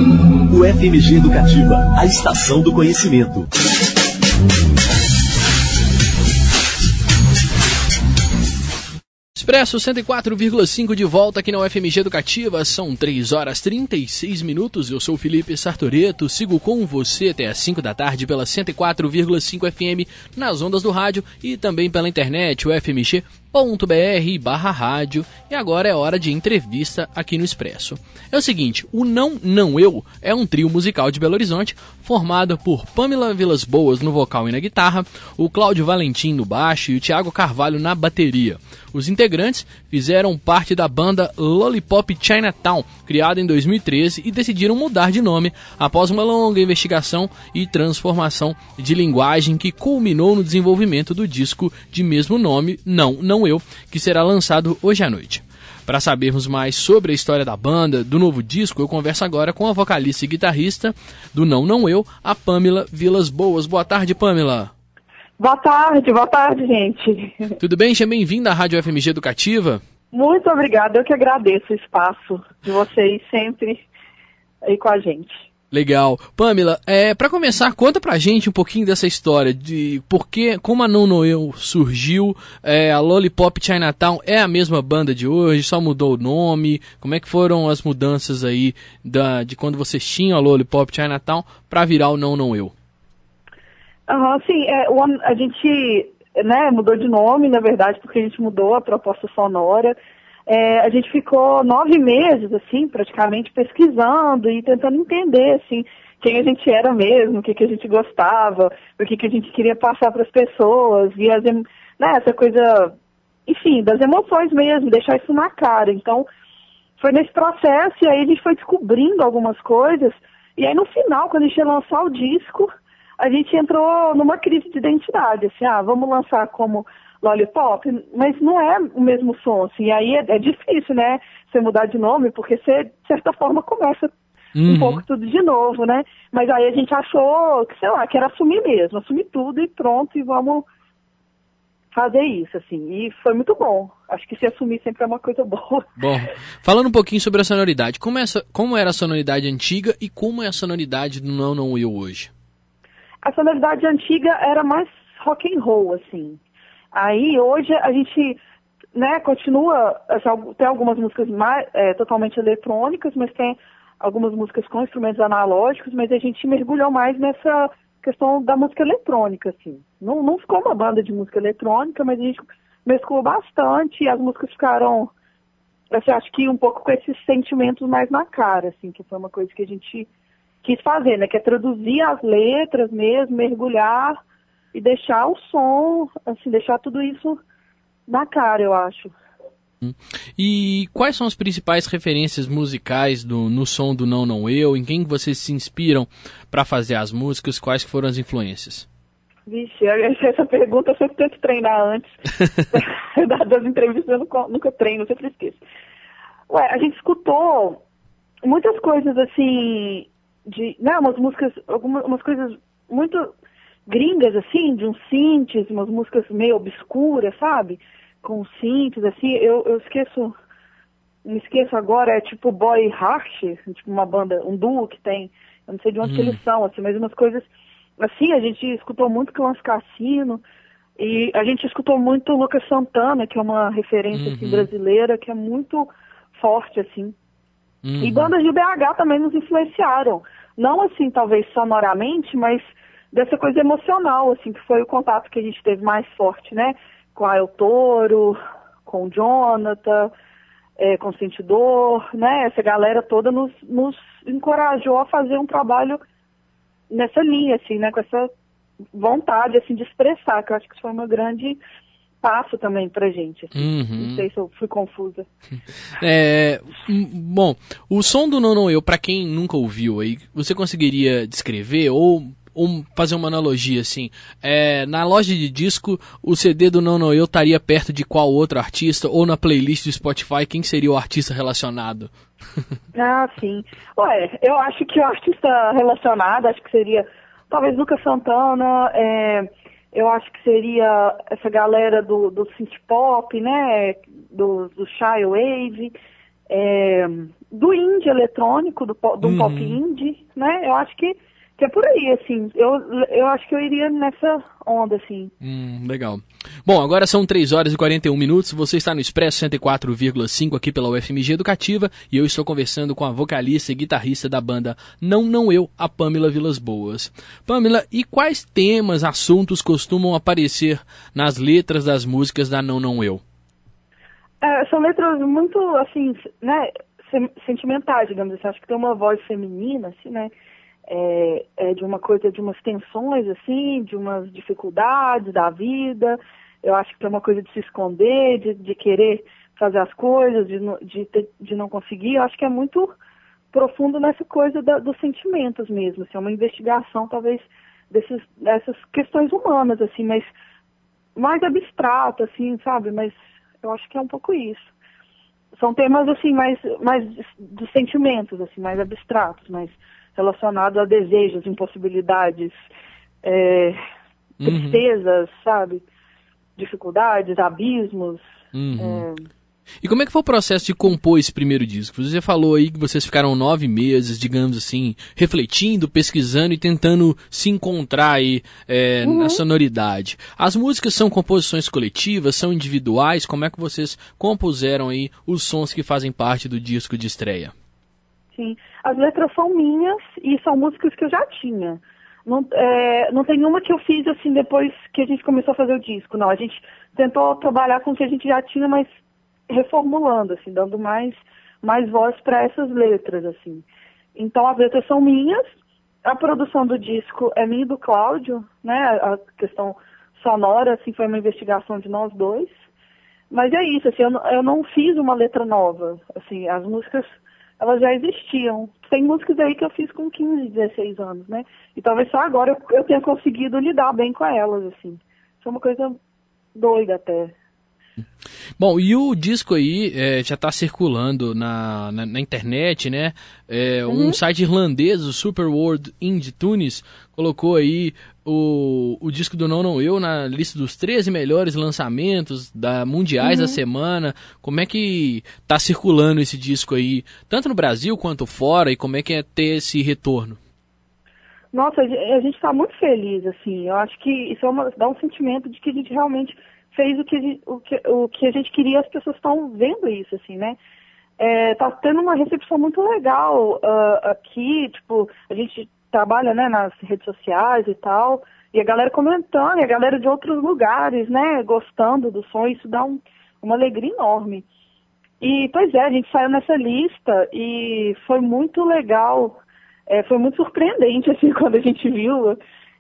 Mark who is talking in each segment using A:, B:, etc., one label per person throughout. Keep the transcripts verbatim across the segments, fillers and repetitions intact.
A: O F M G Educativa, a estação do conhecimento.
B: Expresso cento e quatro vírgula cinco de volta aqui na U F M G Educativa, são três horas e trinta e seis minutos, eu sou o Felipe Sartoreto, sigo com você até às cinco da tarde pela cento e quatro vírgula cinco F M nas ondas do rádio e também pela internet, ufmg ponto br barra rádio, e agora é hora de entrevista aqui no Expresso. É o seguinte, o Não Não Eu é um trio musical de Belo Horizonte formado por Pamela Vilas Boas no vocal e na guitarra, o Cláudio Valentim no baixo e o Thiago Carvalho na bateria. Os integrantes fizeram parte da banda Lollipop Chinatown, criada em dois mil e treze, e decidiram mudar de nome após uma longa investigação e transformação de linguagem que culminou no desenvolvimento do disco de mesmo nome, Não Não Eu, que será lançado hoje à noite. Para sabermos mais sobre a história da banda, do novo disco, eu converso agora com a vocalista e guitarrista do Não Não Eu, a Pamela Vilas Boas. Boa tarde, Pamela.
C: Boa tarde, boa tarde, gente.
B: Tudo bem? Seja bem-vinda à Rádio F M G Educativa.
C: Muito obrigada, eu que agradeço o espaço de vocês sempre aí com a gente.
B: Legal. Pamela, é, para começar, conta pra gente um pouquinho dessa história, de por que, como a Não Não Eu surgiu, é, a Lollipop Chinatown é a mesma banda de hoje, só mudou o nome, como é que foram as mudanças aí da, de quando vocês tinham a Lollipop Chinatown pra virar o Não Não Eu?
C: Uhum, sim, é, o, a gente né, mudou de nome, na verdade, porque a gente mudou a proposta sonora. É, a gente ficou nove meses, assim, praticamente pesquisando e tentando entender, assim, quem a gente era mesmo, o que, que a gente gostava, o que, que a gente queria passar para as pessoas, e as, né, essa coisa, enfim, das emoções mesmo, deixar isso na cara. Então, foi nesse processo, e aí a gente foi descobrindo algumas coisas, e aí no final, quando a gente ia lançar o disco, a gente entrou numa crise de identidade, assim, ah, vamos lançar como Lollipop, mas não é o mesmo som, assim, e aí é, é difícil, né, você mudar de nome, porque você, de certa forma, começa uhum. um pouco tudo de novo, né, mas aí a gente achou, que, sei lá, que era assumir mesmo, assumir tudo e pronto, e vamos fazer isso, assim, e foi muito bom, acho que se assumir sempre é uma coisa boa.
B: Bom, falando um pouquinho sobre a sonoridade, como, é essa, como era a sonoridade antiga e como é a sonoridade do Não Não Eu hoje?
C: A sonoridade antiga era mais rock and roll, assim. Aí, hoje, a gente, né, continua, assim, tem algumas músicas mais, é, totalmente eletrônicas, mas tem algumas músicas com instrumentos analógicos, mas a gente mergulhou mais nessa questão da música eletrônica, assim. Não, não ficou uma banda de música eletrônica, mas a gente mesclou bastante e as músicas ficaram, assim, acho que um pouco com esses sentimentos mais na cara, assim, que foi uma coisa que a gente quis fazer, né, que é traduzir as letras mesmo, mergulhar e deixar o som, assim, deixar tudo isso na cara, eu acho.
B: E quais são as principais referências musicais do, no som do Não Não Eu? Em quem vocês se inspiram para fazer as músicas? Quais foram as influências?
C: Vixe, essa pergunta eu sempre tento treinar antes. Das entrevistas eu nunca, nunca treino, eu sempre esqueço. Ué, a gente escutou muitas coisas, assim, de, né, umas músicas, algumas umas coisas muito gringas, assim, de uns synths, umas músicas meio obscuras, sabe? Com synths, assim, eu, eu esqueço, me esqueço agora, é tipo Boy Heart, tipo uma banda, um duo que tem, eu não sei de onde hum. que eles são, assim, mas umas coisas, assim, a gente escutou muito Clãs Cassino, e a gente escutou muito Lucas Santana, que é uma referência, uhum. assim, brasileira, que é muito forte, assim. Uhum. E bandas de B H também nos influenciaram. Não, assim, talvez sonoramente, mas dessa coisa emocional, assim, que foi o contato que a gente teve mais forte, né? Com a El Toro, com o Jonathan, é, com o Sentidor, né? Essa galera toda nos, nos encorajou a fazer um trabalho nessa linha, assim, né? Com essa vontade, assim, de expressar, que eu acho que isso foi uma grande passo também pra gente, assim. Uhum. Não sei se eu fui confusa.
B: É, bom, o som do Não Não Eu, pra quem nunca ouviu aí, você conseguiria descrever ou, ou fazer uma analogia, assim, é, na loja de disco, o C D do Não Não Eu estaria perto de qual outro artista, ou na playlist do Spotify, quem seria o artista relacionado?
C: Ah, sim. Ué, eu acho que o artista relacionado, acho que seria talvez Lucas Santana, é, eu acho que seria essa galera do, do synth pop, né, do, do Shy Wave, é, do indie eletrônico, do, do
B: uhum.
C: pop indie, né? Eu acho que, que é por aí, assim. Eu, eu acho que eu iria nessa onda, assim.
B: Hum, legal. Bom, agora são três horas e quarenta e um minutos. Você está no Expresso cento e quatro vírgula cinco aqui pela U F M G Educativa e eu estou conversando com a vocalista e guitarrista da banda Não Não Eu, a Pamela Vilas Boas. Pamela, e quais temas, assuntos costumam aparecer nas letras das músicas da Não Não Eu?
C: É, são letras muito, assim, né, sentimentais, digamos assim. Acho que tem uma voz feminina, assim, né? É, é de uma coisa, de umas tensões, assim, de umas dificuldades da vida. Eu acho que tem uma coisa de se esconder, de, de querer fazer as coisas, de, de, ter, de não conseguir. Eu acho que é muito profundo nessa coisa da, dos sentimentos mesmo, assim, é uma investigação, talvez, desses, dessas questões humanas, assim, mas mais abstrata, assim, sabe? Mas eu acho que é um pouco isso. São temas, assim, mais, mais dos sentimentos, assim, mais abstratos, mais relacionados a desejos, impossibilidades, é, tristezas, uhum. sabe? Dificuldades, abismos.
B: Uhum.
C: É...
B: E como é que foi o processo de compor esse primeiro disco? Você falou aí que vocês ficaram nove meses, digamos assim, refletindo, pesquisando e tentando se encontrar aí é, uhum. na sonoridade. As músicas são composições coletivas, são individuais? Como é que vocês compuseram aí os sons que fazem parte do disco de estreia?
C: Sim, as letras são minhas e são músicas que eu já tinha. Não, é, não tem nenhuma que eu fiz assim depois que a gente começou a fazer o disco, não. A gente tentou trabalhar com o que a gente já tinha, mas reformulando, assim, dando mais, mais voz para essas letras, assim. Então as letras são minhas, a produção do disco é minha e do Cláudio, né? A questão sonora, assim, foi uma investigação de nós dois. Mas é isso, assim, eu, eu não fiz uma letra nova, assim, as músicas elas já existiam. Tem músicas aí que eu fiz com quinze, dezesseis anos, né? E talvez só agora eu, eu tenha conseguido lidar bem com elas, assim. Isso é uma coisa doida até.
B: Bom, e o disco aí é, já está circulando na, na, na internet, né? É, um
C: uhum.
B: site irlandês, o Super World Indie Tunes, colocou aí o, o disco do Não Não Eu na lista dos treze melhores lançamentos da, mundiais uhum. da semana. Como é que está circulando esse disco aí, tanto no Brasil quanto fora, e como é que é ter esse retorno?
C: Nossa, a gente está muito feliz, assim. Eu acho que isso é uma, dá um sentimento de que a gente realmente fez o que, a gente, o, que, o que a gente queria, as pessoas estão vendo isso, assim, né? É, tá tendo uma recepção muito legal uh, aqui, tipo, a gente trabalha, né, nas redes sociais e tal, e a galera comentando, e a galera de outros lugares, né, gostando do som, isso dá um, uma alegria enorme. E, pois é, a gente saiu nessa lista e foi muito legal, é, foi muito surpreendente, assim, quando a gente viu.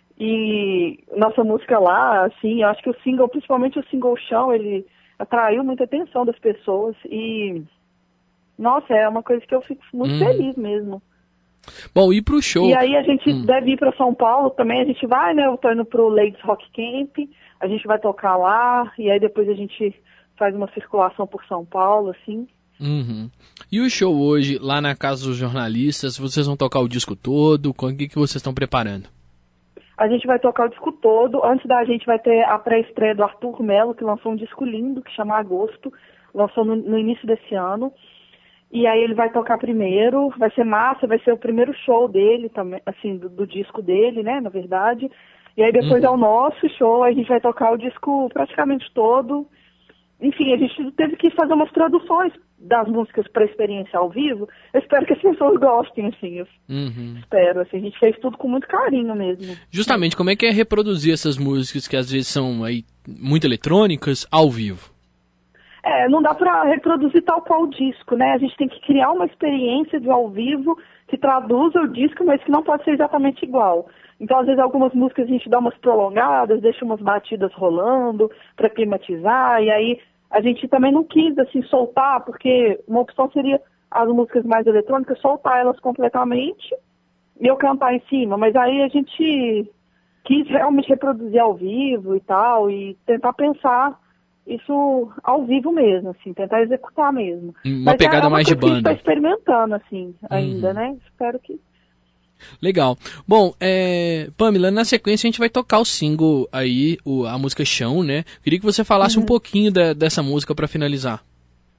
C: E nossa música lá, assim, eu acho que o single, principalmente o single Chão, ele atraiu muita atenção das pessoas e, nossa, é uma coisa que eu fico muito hum. feliz mesmo.
B: Bom, e pro show?
C: E aí a gente
B: hum.
C: deve ir para São Paulo também, a gente vai, né, eu tô indo pro Ladies Rock Camp, a gente vai tocar lá e aí depois a gente faz uma circulação por São Paulo, assim.
B: Uhum. E o show hoje, lá na Casa dos Jornalistas, vocês vão tocar o disco todo? O que, que vocês estão preparando?
C: A gente vai tocar o disco todo. Antes da gente vai ter a pré-estreia do Arthur Melo, que lançou um disco lindo, que chama Agosto. Lançou no, no início desse ano. E aí ele vai tocar primeiro. Vai ser massa, vai ser o primeiro show dele também, assim, do, do disco dele, né, na verdade. E aí depois uhum. é o nosso show, a gente vai tocar o disco praticamente todo. Enfim, a gente teve que fazer umas traduções das músicas para a experiência ao vivo. Eu espero que as pessoas gostem, assim, eu uhum. espero, assim, a gente fez tudo com muito carinho mesmo.
B: Justamente, como é que é reproduzir essas músicas que às vezes são aí muito eletrônicas ao vivo?
C: É, não dá para reproduzir tal qual o disco, né? A gente tem que criar uma experiência de ao vivo que traduza o disco, mas que não pode ser exatamente igual. Então, às vezes, algumas músicas a gente dá umas prolongadas, deixa umas batidas rolando para climatizar, e aí a gente também não quis, assim, soltar, porque uma opção seria as músicas mais eletrônicas, soltar elas completamente e eu cantar em cima, mas aí a gente quis realmente reproduzir ao vivo e tal, e tentar pensar isso ao vivo mesmo, assim, tentar executar mesmo.
B: Uma mas pegada é uma mais de banda. A gente
C: está experimentando, assim, ainda, uhum. né? Espero que...
B: Legal. Bom, é, Pamela, na sequência a gente vai tocar o single aí, o, a música Chão, né? Queria que você falasse uhum. um pouquinho da, dessa música para finalizar.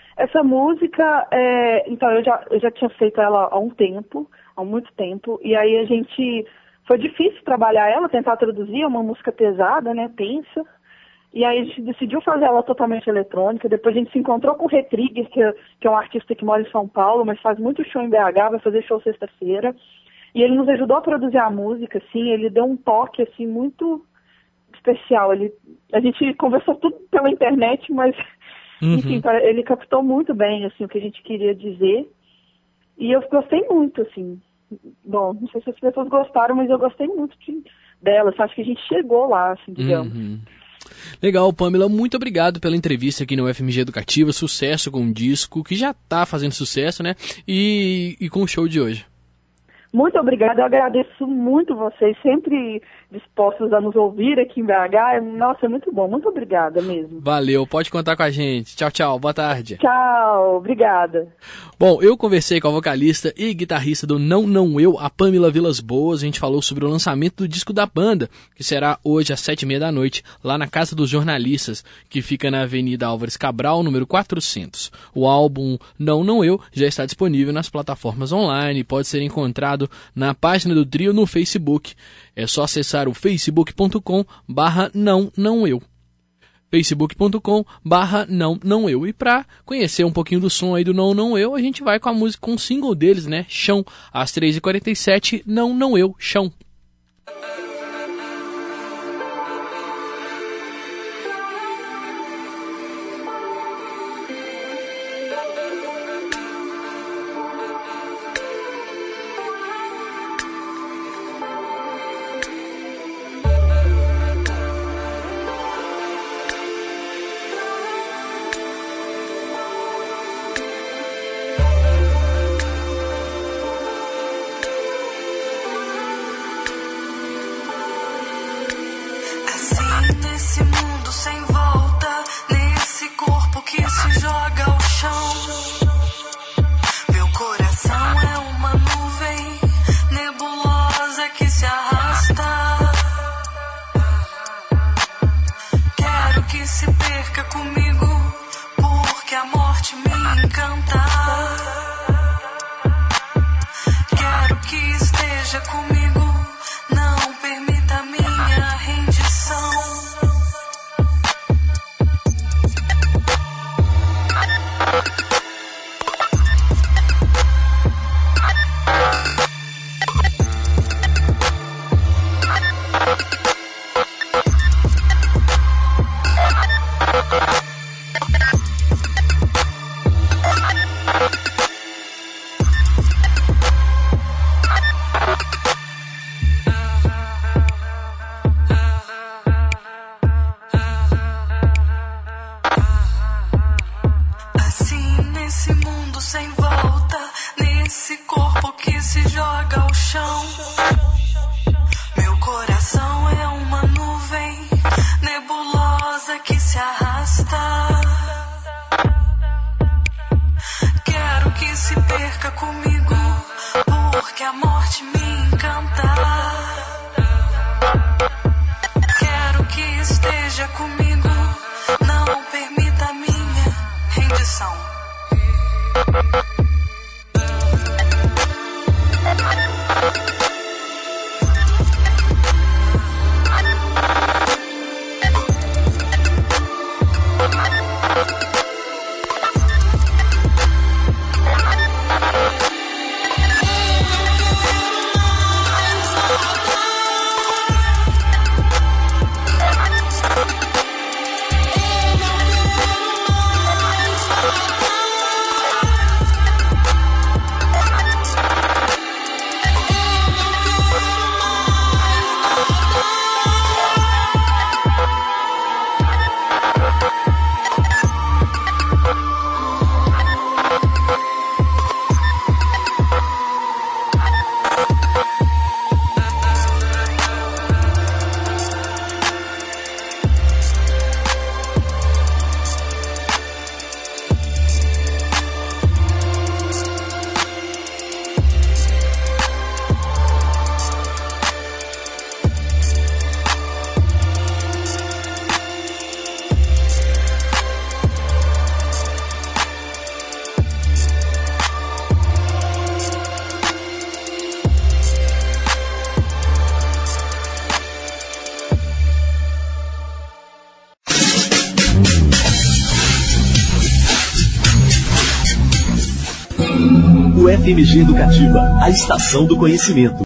C: Essa música, é, então, eu já, eu já tinha feito ela há um tempo, há muito tempo, e aí a gente, foi difícil trabalhar ela, tentar traduzir, é uma música pesada, né, tensa, e aí a gente decidiu fazer ela totalmente eletrônica. Depois a gente se encontrou com o Retrigger, que é, que é um artista que mora em São Paulo, mas faz muito show em B H, vai fazer show sexta-feira, e ele nos ajudou a produzir a música, assim, ele deu um toque, assim, muito especial. Ele, a gente conversou tudo pela internet, mas... Uhum. Enfim, ele captou muito bem, assim, o que a gente queria dizer. E eu gostei muito, assim. Bom, não sei se as pessoas gostaram, mas eu gostei muito de, dela. Acho que a gente chegou lá, assim, digamos.
B: Uhum. Legal, Pamela. Muito obrigado pela entrevista aqui no U F M G Educativa. Sucesso com o disco, que já está fazendo sucesso, né? E, e com o show de hoje.
C: Muito obrigada, eu agradeço muito vocês, sempre dispostos a nos ouvir aqui em B H. Nossa, é muito bom, muito obrigada mesmo.
B: Valeu, pode contar com a gente. Tchau, tchau, boa tarde.
C: Tchau, obrigada.
B: Bom, eu conversei com a vocalista e guitarrista do Não Não Eu, a Pamela Vilas Boas. A gente falou sobre o lançamento do disco da banda, que será hoje às sete e meia da noite, lá na Casa dos Jornalistas, que fica na Avenida Álvares Cabral, número quatrocentos. O álbum Não Não Eu já está disponível nas plataformas online e pode ser encontrado na página do trio no Facebook. É só acessar o facebook ponto com barra não não eu. facebook ponto com barra não não eu. E para conhecer um pouquinho do som aí do Não Não Eu, a gente vai com a música, com o single deles, né? Chão, às três e quarenta e sete, Não Não Eu, Chão.
D: Nesse mundo sem volta, nesse corpo que se joga ao chão, meu coração é uma nuvem nebulosa que se arrasta. Quero que se perca comigo, porque a morte me encanta. Quero que esteja comigo, não permita minha rendição.
A: O F M G Educativa, a estação do conhecimento.